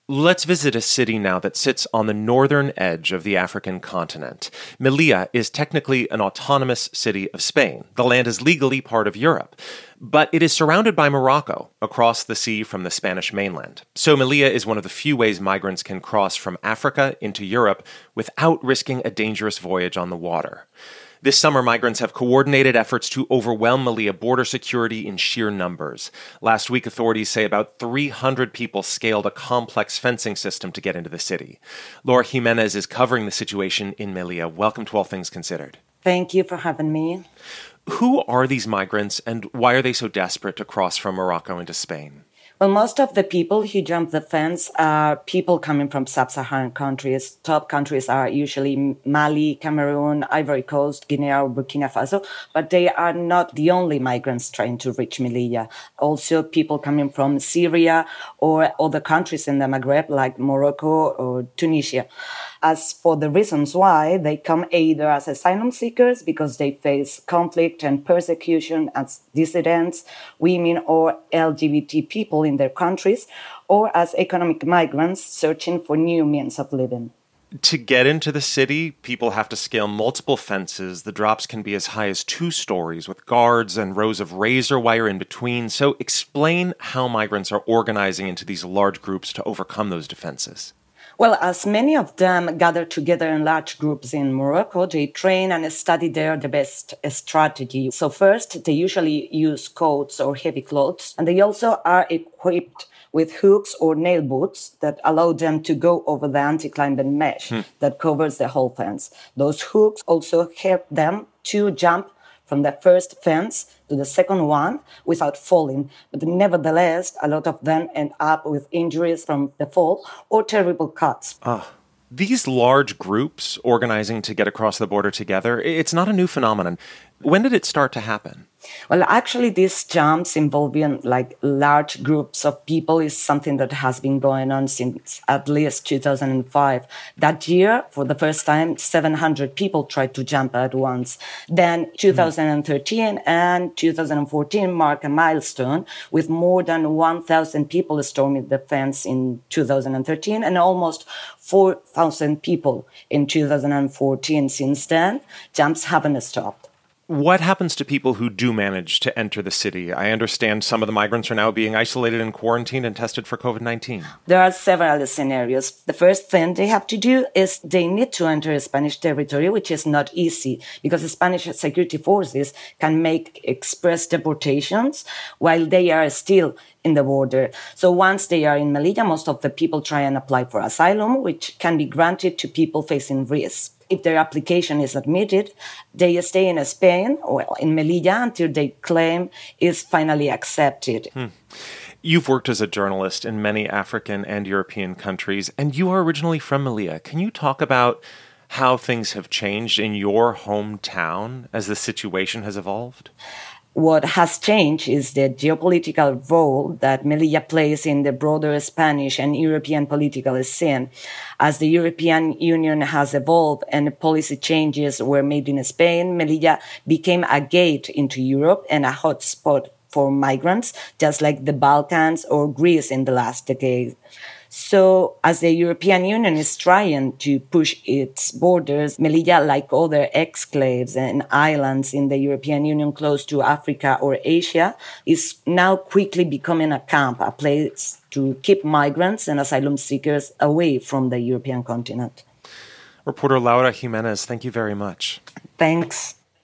Let's visit a city now that sits on the northern edge of the African continent. Melilla is technically an autonomous city of Spain. The land is legally part of Europe, but it is surrounded by Morocco, across the sea from the Spanish mainland. So Melilla is one of the few ways migrants can cross from Africa into Europe without risking a dangerous voyage on the water. This summer, migrants have coordinated efforts to overwhelm Melilla border security in sheer numbers. Last week, authorities say about 300 people scaled a complex fencing system to get into the city. Laura Jimenez is covering the situation in Melilla. Welcome to All Things Considered. Thank you for having me. Who are these migrants and why are they so desperate to cross from Morocco into Spain? Well, most of the people who jump the fence are people coming from sub-Saharan countries. Top countries are usually Mali, Cameroon, Ivory Coast, Guinea, or Burkina Faso, but they are not the only migrants trying to reach Melilla. Also, people coming from Syria or other countries in the Maghreb like Morocco or Tunisia. As for the reasons why, they come either as asylum seekers because they face conflict and persecution as dissidents, women or LGBT people in their countries, or as economic migrants searching for new means of living. To get into the city, people have to scale multiple fences. The drops can be as high as 2 stories with guards and rows of razor wire in between. So explain how migrants are organizing into these large groups to overcome those defenses. Well, as many of them gather together in large groups in Morocco, they train and study there the best strategy. So first, they usually use coats or heavy clothes, and they also are equipped with hooks or nail boots that allow them to go over the anti-climbing mesh that covers the whole fence. Those hooks also help them to jump from the first fence to the second one without falling. But nevertheless, a lot of them end up with injuries from the fall or terrible cuts. These large groups organizing to get across the border together, it's not a new phenomenon. When did it start to happen? Well, actually, these jumps involving large groups of people is something that has been going on since at least 2005. That year, for the first time, 700 people tried to jump at once. Then 2013 and 2014 mark a milestone with more than 1,000 people storming the fence in 2013 and almost 4,000 people in 2014. Since then, jumps haven't stopped. What happens to people who do manage to enter the city? I understand some of the migrants are now being isolated and quarantined and tested for COVID-19. There are several scenarios. The first thing they have to do is they need to enter Spanish territory, which is not easy because the Spanish security forces can make express deportations while they are still in the border. So once they are in Melilla, most of the people try and apply for asylum, which can be granted to people facing risk. If their application is admitted, they stay in Spain or in Melilla until their claim is finally accepted. You've worked as a journalist in many African and European countries, and you are originally from Melilla. Can you talk about how things have changed in your hometown as the situation has evolved? What has changed is the geopolitical role that Melilla plays in the broader Spanish and European political scene. As the European Union has evolved and policy changes were made in Spain, Melilla became a gate into Europe and a hotspot for migrants, just like the Balkans or Greece in the last decade. So as the European Union is trying to push its borders, Melilla, like other exclaves and islands in the European Union close to Africa or Asia, is now quickly becoming a camp, a place to keep migrants and asylum seekers away from the European continent. Reporter Laura Jimenez, thank you very much. Thanks.